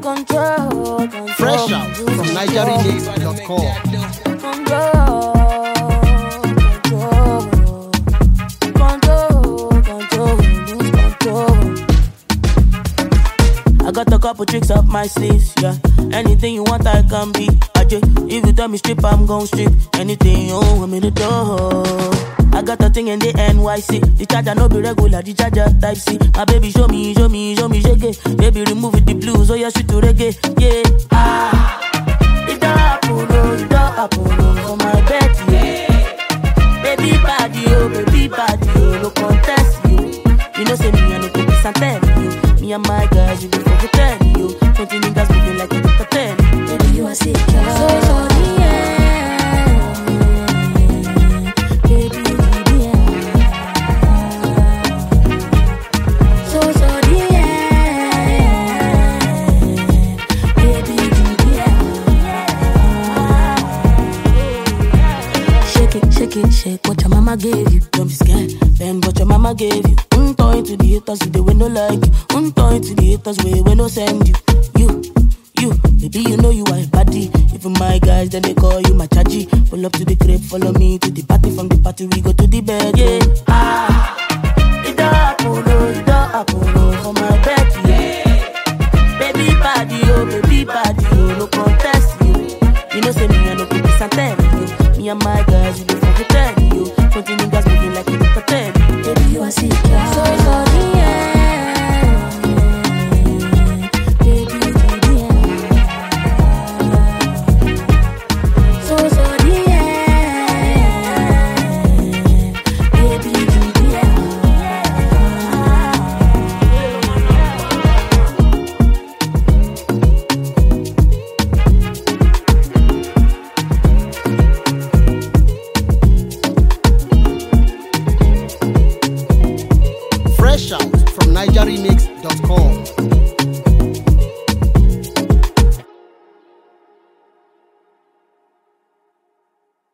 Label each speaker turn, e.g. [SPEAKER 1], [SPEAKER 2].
[SPEAKER 1] Control.
[SPEAKER 2] Fresh out from NigerRemix.com.
[SPEAKER 1] I got a couple tricks up my sleeves, yeah. Anything you want, I can be. If you tell me strip, I'm gon' strip. Anything you want me to do. I got a thing in the NYC. The charger no be regular, the charger type C. My baby show me, shake it. Baby remove the blues, oh yeah, sweet to reggae, yeah. It don't happen, for my bed, yeah. Baby body, oh, no contest, you. You know say me, I no go be Santel, you. Me and my guys, you be for the 10, you. 20 niggas moving like a Dr. 10. Baby, you are sick, so sorry, yeah. Baby, you are so sorry, yeah. Baby, you shake what your mama gave you. Don't be scared, bend what your mama gave you. Untoy to the haters, they will no like you. Untoy to the haters, we will no send you. You, baby, you know you are a baddie. Even my guys, then they call you my chaji. Pull up to the crib, follow me to the party. From the party, we go to the bed, yeah.